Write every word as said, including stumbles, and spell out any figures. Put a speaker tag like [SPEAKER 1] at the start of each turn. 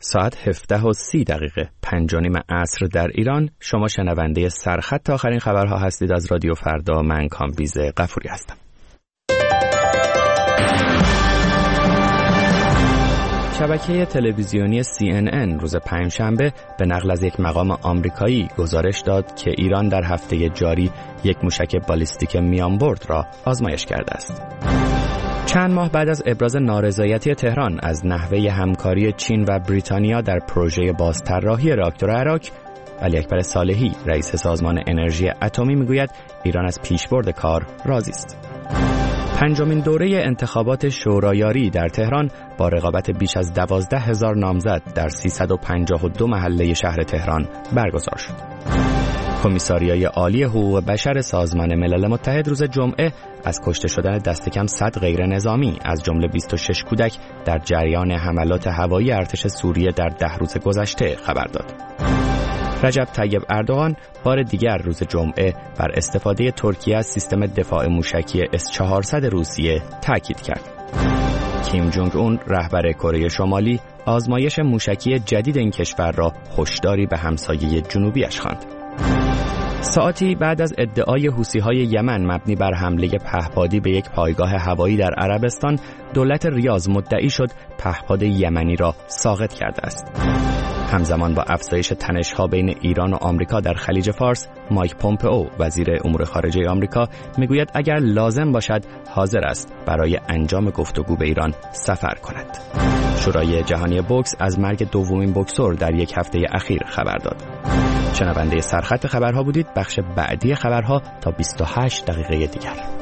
[SPEAKER 1] ساعت هفده و سی دقیقه پنج و نیم عصر در ایران. شما شنونده سرخط آخرین خبرها هستید از رادیو فردا. من کامبیز غفوری هستم. شبکه تلویزیونی سی ان ان روز پنجشنبه به نقل از یک مقام آمریکایی گزارش داد که ایران در هفته جاری یک موشک بالیستیک میانبرد را آزمایش کرده است. چند ماه بعد از ابراز نارضایتی تهران از نحوه همکاری چین و بریتانیا در پروژه بازطراحی راکتور عراق، علی اکبر صالحی رئیس سازمان انرژی اتمی میگوید ایران از پیشبرد کار راضی است. پنجمین دوره انتخابات شورایاری در تهران با رقابت بیش از دوازده هزار نامزد در سیصد و پنجاه و دو محله شهر تهران برگزار شد. کمیساریای عالی حقوق بشر سازمان ملل متحد روز جمعه از کشته شدن دست کم صد غیر نظامی از جمله بیست و شش کودک در جریان حملات هوایی ارتش سوریه در ده روز گذشته خبر داد. رجب طیب اردوغان بار دیگر روز جمعه بر استفاده ترکیه از سیستم دفاع موشکی اس چهارصد روسیه تاکید کرد. کیم جونگ اون رهبر کره شمالی آزمایش موشکی جدید این کشور را هشداری به همسایه جنوبیش خواند. ساعتی بعد از ادعای حوثی‌های یمن مبنی بر حمله پهپادی به یک پایگاه هوایی در عربستان، دولت ریاض مدعی شد پهپاد یمنی را ساقط کرده است. همزمان با افزایش تنش‌ها بین ایران و آمریکا در خلیج فارس، مایک پومپئو وزیر امور خارجه آمریکا میگوید اگر لازم باشد حاضر است برای انجام گفتگو به ایران سفر کند. شورای جهانی بوکس از مرگ دومین بوکسور در یک هفته اخیر خبر داد. شنونده سرخط خبرها بودید. بخش بعدی خبرها تا بیست و هشت دقیقه دیگر.